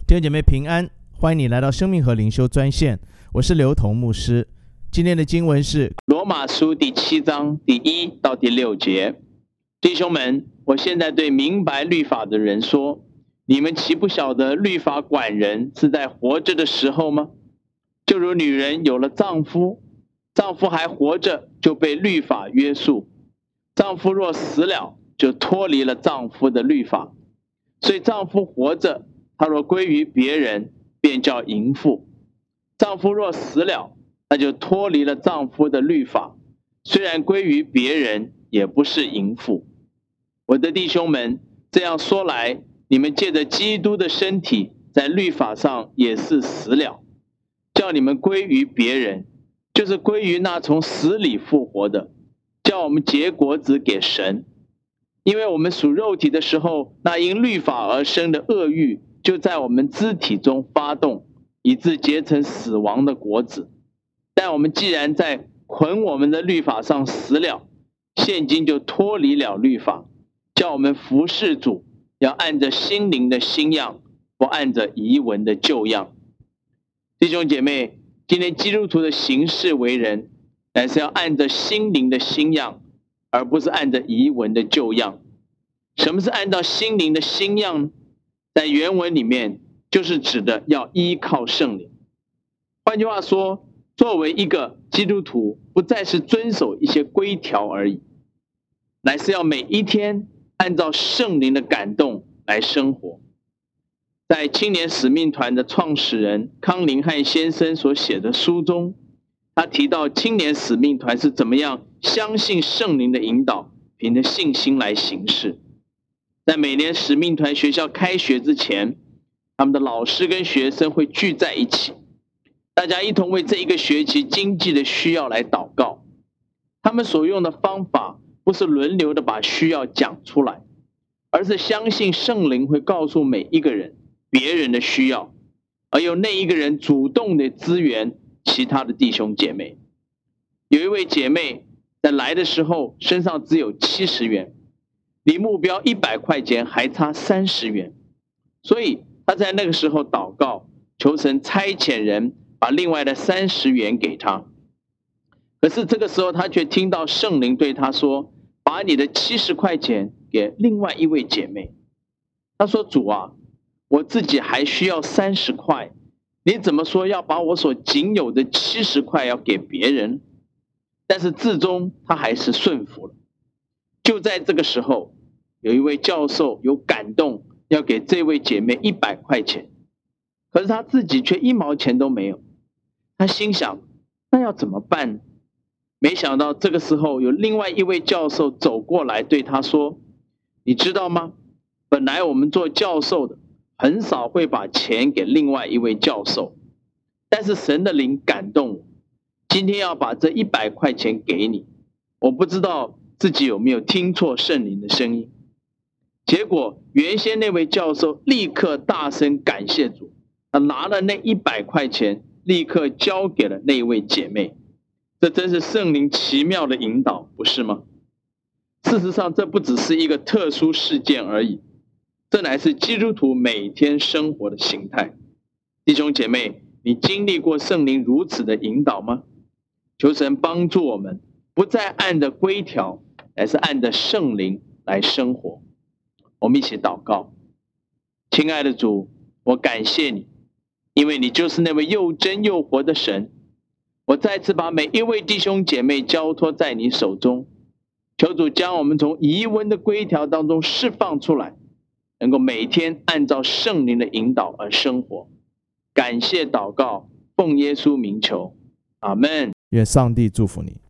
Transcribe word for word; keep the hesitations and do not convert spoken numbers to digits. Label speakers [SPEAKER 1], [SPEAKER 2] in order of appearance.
[SPEAKER 1] 弟兄姐妹平安，欢迎你来到生命和灵修专线，我是刘同牧师。今天的经文是
[SPEAKER 2] 罗马书第七章第一到第六节。弟兄们，我现在对明白律法的人说，你们岂不晓得律法管人是在活着的时候吗？就如女人有了丈夫，丈夫还活着，就被律法约束。丈夫若死了，就脱离了丈夫的律法。所以丈夫活着，他若归于别人，便叫淫妇。丈夫若死了，那就脱离了丈夫的律法，虽然归于别人，也不是淫妇。我的弟兄们，这样说来，你们借着基督的身体，在律法上也是死了，叫你们归于别人，就是归于那从死里复活的，叫我们结果子给神。因为我们属肉体的时候，那因律法而生的恶欲，就在我们肢体中发动，以致结成死亡的果子。但我们既然在捆我们的律法上死了，现今就脱离了律法，叫我们服事主，要按着心灵的新样，不按着遗文的旧样。弟兄姐妹，今天基督徒的行事为人，乃是要按着心灵的新样，而不是按着遗文的旧样。什么是按照心灵的新样呢？在原文里面，就是指的要依靠圣灵。换句话说，作为一个基督徒，不再是遵守一些规条而已，乃是要每一天按照圣灵的感动来生活。在青年使命团的创始人康林汉先生所写的书中，他提到青年使命团是怎么样相信圣灵的引导，凭着信心来行事。在每年使命团学校开学之前，他们的老师跟学生会聚在一起，大家一同为这一个学期经济的需要来祷告。他们所用的方法不是轮流的把需要讲出来，而是相信圣灵会告诉每一个人别人的需要，而由那一个人主动的支援其他的弟兄姐妹。有一位姐妹在来的时候身上只有七十元，离目标一百块钱还差三十元，所以她在那个时候祷告，求神差遣人把另外的三十元给她。可是这个时候她却听到圣灵对她说，把你的七十块钱给另外一位姐妹。她说，主啊，我自己还需要三十块，你怎么说要把我所仅有的七十块要给别人？但是至终她还是顺服了。就在这个时候，有一位教授有感动，要给这位姐妹一百块钱，可是她自己却一毛钱都没有。她心想，那要怎么办呢？没想到这个时候有另外一位教授走过来对她说，你知道吗？本来我们做教授的很少会把钱给另外一位教授，但是神的灵感动我，今天要把这一百块钱给你。我不知道自己有没有听错圣灵的声音。结果原先那位教授立刻大声感谢主，他拿了那一百块钱立刻交给了那位姐妹。这真是圣灵奇妙的引导，不是吗？事实上，这不只是一个特殊事件而已，这乃是基督徒每天生活的形态。弟兄姐妹，你经历过圣灵如此的引导吗？求神帮助我们，不再按着规条，而是按着圣灵来生活。我们一起祷告。亲爱的主，我感谢你，因为你就是那位又真又活的神。我再次把每一位弟兄姐妹交托在你手中，求主将我们从遗文的规条当中释放出来，能够每天按照圣灵的引导而生活。感谢祷告，奉耶稣名求，阿们。
[SPEAKER 1] 愿上帝祝福你。